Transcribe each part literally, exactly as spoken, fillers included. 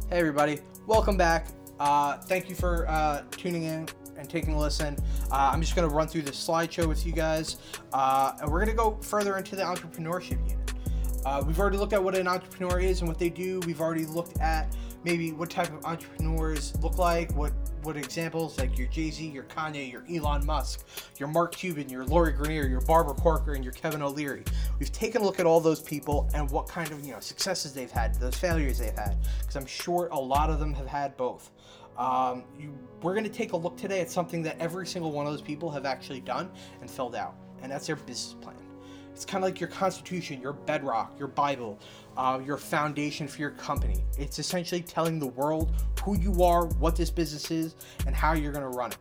Hey everybody, welcome back. Uh, thank you for uh, tuning in and taking a listen. Uh, I'm just going to run through this slideshow with you guys, uh, and we're going to go further into the entrepreneurship unit. Uh, we've already looked at what an entrepreneur is and what they do. We've already looked at maybe what type of entrepreneurs look like, what what examples like your Jay-Z, your Kanye, your Elon Musk, your Mark Cuban, your Lori Greiner, your Barbara Corker, and your Kevin O'Leary. We've taken a look at all those people and what kind of you know successes they've had, those failures they've had, because I'm sure a lot of them have had both. Um, you, we're going to take a look today at something that every single one of those people have actually done and filled out, and that's their business plan. It's kind of like your constitution, your bedrock, your Bible, uh, your foundation for your company. It's essentially telling the world who you are, what this business is, and how you're going to run it.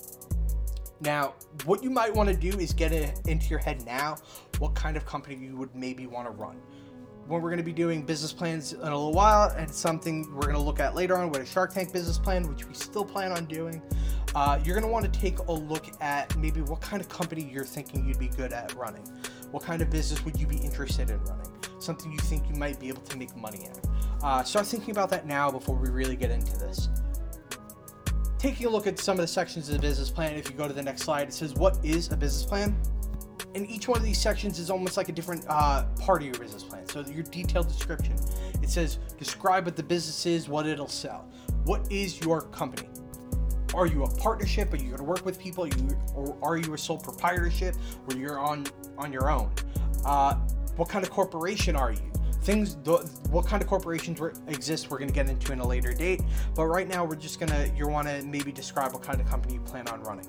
Now, what you might want to do is get it into your head now what kind of company you would maybe want to run. When we're going to be doing business plans in a little while, and something we're going to look at later on with a Shark Tank business plan, which we still plan on doing, uh, you're going to want to take a look at maybe what kind of company you're thinking you'd be good at running. What kind of business would you be interested in running? Something you think you might be able to make money at. Uh, start thinking about that now before we really get into this. Taking a look at some of the sections of the business plan, if you go to the next slide, it says, what is a business plan? And each one of these sections is almost like a different uh, part of your business plan. So your detailed description. It says, describe what the business is, what it'll sell. What is your company? Are you a partnership? Are you going to work with people? Are you, or are you a sole proprietorship where you're on, on your own? Uh, what kind of corporation are you? Things, the, what kind of corporations re- exist, we're going to get into in a later date. But right now, we're just going to, you want to maybe describe what kind of company you plan on running.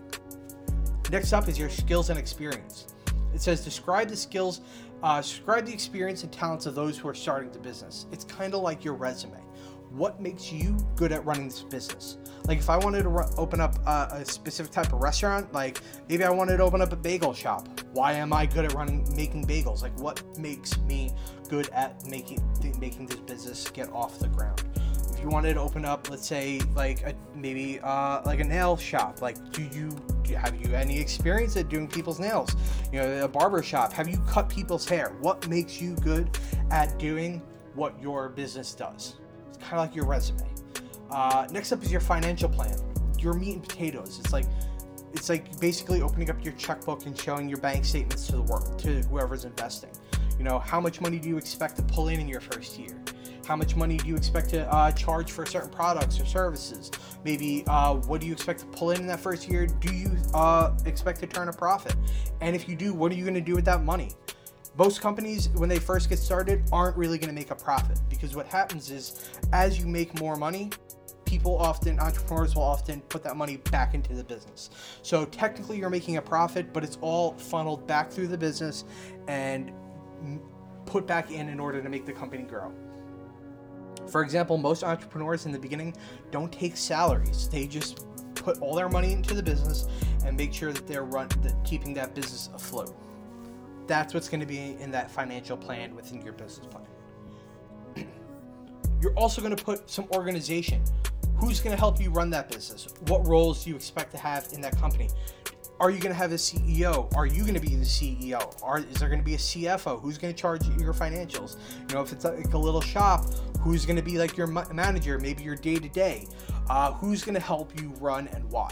Next up is your skills and experience. It says, describe the skills, uh, describe the experience and talents of those who are starting the business. It's kind of like your resume. What makes you good at running this business? Like if I wanted to ru- open up uh, a specific type of restaurant, like maybe I wanted to open up a bagel shop. Why am I good at running, making bagels? Like what makes me good at making th- making this business get off the ground? If you wanted to open up, let's say like a, maybe uh, like a nail shop, like do you do you, have you any experience at doing people's nails? You know, a barber shop, have you cut people's hair? What makes you good at doing what your business does? It's kind of like your resume. Uh, next up is your financial plan, your meat and potatoes. It's like it's like basically opening up your checkbook and showing your bank statements to the world, to whoever's investing. You know, how much money do you expect to pull in in your first year? How much money do you expect to uh, charge for certain products or services? Maybe uh, what do you expect to pull in in that first year? Do you uh, expect to turn a profit? And if you do, what are you going to do with that money? Most companies, when they first get started, aren't really going to make a profit, because what happens is as you make more money, people often, entrepreneurs will often put that money back into the business. So technically you're making a profit, but it's all funneled back through the business and put back in in order to make the company grow. For example, most entrepreneurs in the beginning don't take salaries. They just put all their money into the business and make sure that they're run, that keeping that business afloat. That's what's going to be in that financial plan within your business plan. You're also going to put some organization. Who's going to help you run that business? What roles do you expect to have in that company? Are you going to have a C E O? Are you going to be the C E O? Are, is there going to be a C F O? Who's going to charge your financials? You know, if it's like a little shop, who's going to be like your manager, maybe your day-to-day? Uh, who's going to help you run and why?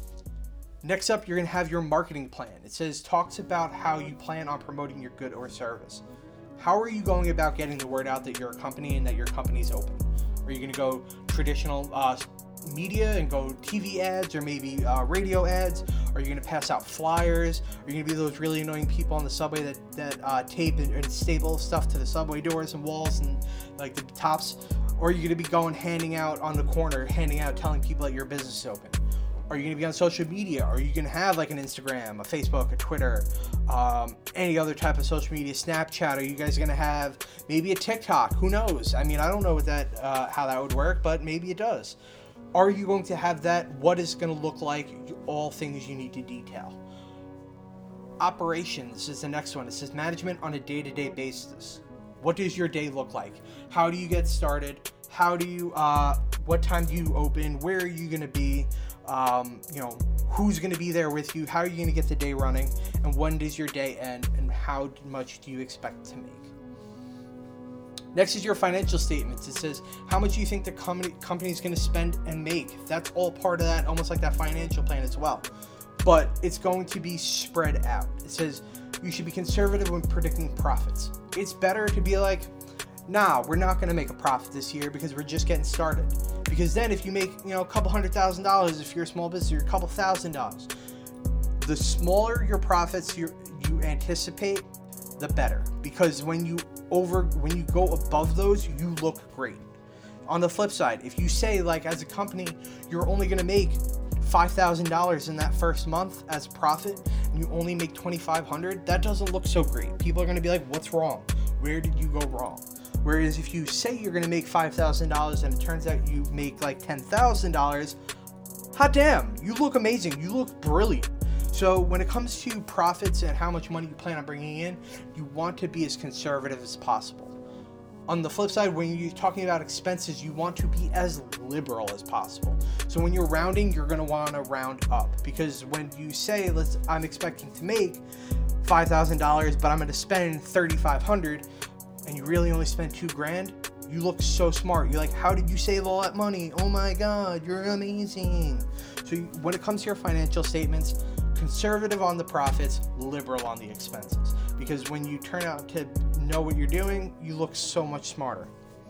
Next up, you're going to have your marketing plan. It says, talks about how you plan on promoting your good or service. How are you going about getting the word out that you're a company and that your company's open? Are you going to go traditional uh, media and go T V ads, or maybe uh, radio ads? Are you going to pass out flyers? Are you going to be those really annoying people on the subway that, that uh, tape and, and staple stuff to the subway doors and walls and like the tops? Or are you going to be going handing out on the corner, handing out, telling people that your business is open? Are you going to be on social media? Are you going to have like an Instagram, a Facebook, a Twitter, um, any other type of social media, Snapchat? Are you guys going to have maybe a TikTok? Who knows? I mean, I don't know what that, uh, how that would work, but maybe it does. Are you going to have that? What is it going to look like? All things you need to detail. Operations is the next one. It says management on a day-to-day basis. What does your day look like? How do you get started? How do you, uh, what time do you open? Where are you going to be? Um, you know, who's going to be there with you? How are you going to get the day running? And when does your day end? And how much do you expect to make? Next is your financial statements. It says how much you think the company company is going to spend and make. That's all part of that, almost like that financial plan as well. But it's going to be spread out. It says you should be conservative when predicting profits. It's better to be like, nah, we're not going to make a profit this year because we're just getting started. Because then if you make, you know, a couple hundred thousand dollars, if you're a small business, you're a couple thousand dollars. The smaller your profits you you anticipate, the better. Because when you over when you go above those, you look great. On the flip side, if you say, like, as a company, you're only going to make five thousand dollars in that first month as profit, and you only make twenty-five hundred dollars, that doesn't look so great. People are going to be like, what's wrong? Where did you go wrong? Whereas if you say you're going to make five thousand dollars and it turns out you make like ten thousand dollars, hot damn, you look amazing. You look brilliant. So when it comes to profits and how much money you plan on bringing in, you want to be as conservative as possible. On the flip side, when you're talking about expenses, you want to be as liberal as possible. So when you're rounding, you're going to want to round up, because when you say, let's, I'm expecting to make five thousand dollars, but I'm going to spend thirty-five hundred dollars, and you really only spend two grand, you look so smart. You're like, how did you save all that money? Oh my God, you're amazing. So when it comes to your financial statements, conservative on the profits, liberal on the expenses. Because when you turn out to know what you're doing, you look so much smarter.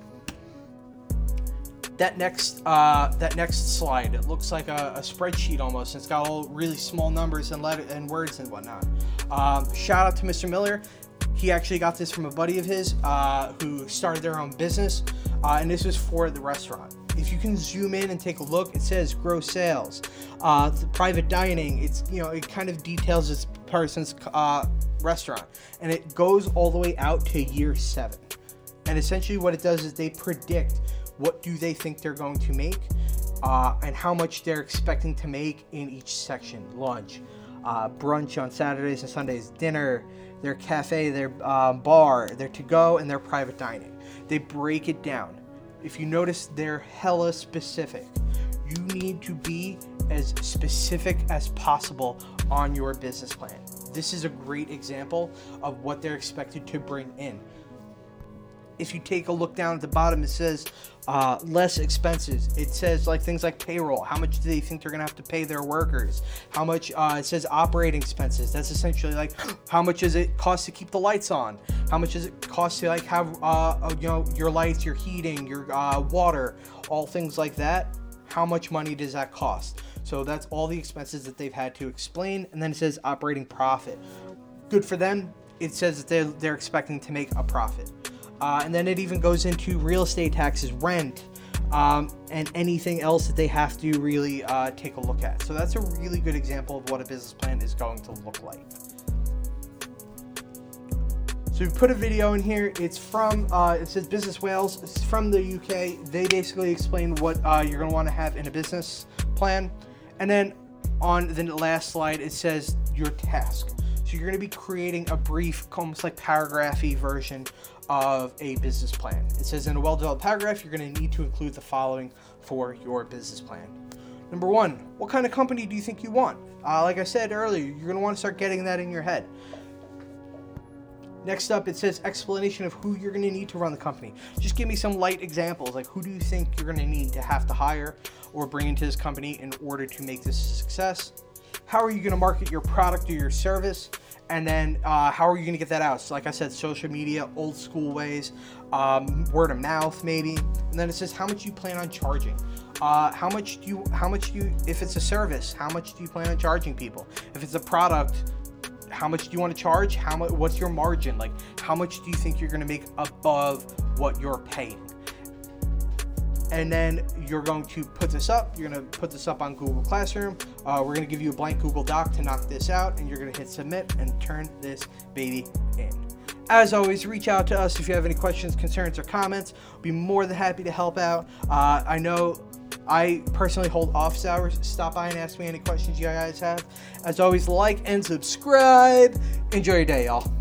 That next uh, that next slide, it looks like a, a spreadsheet almost. It's got all really small numbers and letter and words and whatnot. Um, shout out to Mister Miller. He actually got this from a buddy of his uh, who started their own business, uh, and this was for the restaurant. If you can zoom in and take a look, it says gross sales, uh, the private dining. It's, you know, it kind of details this person's uh, restaurant, and it goes all the way out to year seven. And essentially, what it does is they predict what do they think they're going to make, uh, and how much they're expecting to make in each section: lunch, uh, brunch on Saturdays and Sundays, dinner, their cafe, their um, bar, their to-go, and their private dining. They break it down. If you notice, they're hella specific. You need to be as specific as possible on your business plan. This is a great example of what they're expected to bring in. If you take a look down at the bottom, it says uh, less expenses. It says like things like payroll. How much do they think they're gonna have to pay their workers? How much? Uh, it says operating expenses. That's essentially like how much does it cost to keep the lights on? How much does it cost to like have uh, you know, your lights, your heating, your uh, water, all things like that? How much money does that cost? So that's all the expenses that they've had to explain. And then it says operating profit. Good for them. It says that they're, they're expecting to make a profit. Uh, and then it even goes into real estate taxes, rent, um, and anything else that they have to really uh, take a look at. So that's a really good example of what a business plan is going to look like. So we put a video in here. It's from, uh, it says Business Wales. It's from the U K. They basically explain what uh, you're going to want to have in a business plan. And then on the last slide, it says your task. So you're going to be creating a brief, almost like paragraphy version of a business plan. It says in a well-developed paragraph, you're going to need to include the following for your business plan. Number one, what kind of company do you think you want? Uh, like I said earlier, you're going to want to start getting that in your head. Next up, it says explanation of who you're going to need to run the company. Just give me some light examples. Like, who do you think you're going to need to have to hire or bring into this company in order to make this a success? How are you going to market your product or your service? And then uh, how are you going to get that out? So like I said, social media, old school ways, um, word of mouth maybe. And then it says how much you plan on charging. Uh, how much do you, how much do you, if it's a service, how much do you plan on charging people? If it's a product, how much do you want to charge? How much, what's your margin? Like, how much do you think you're going to make above what you're paying? And then you're going to put this up. You're going to put this up on Google Classroom. Uh, we're going to give you a blank Google Doc to knock this out, and you're going to hit submit and turn this baby in. As always, reach out to us if you have any questions, concerns, or comments. We'll be more than happy to help out. Uh, I know I personally hold office hours. Stop by and ask me any questions you guys have. As always, like and subscribe. Enjoy your day, y'all.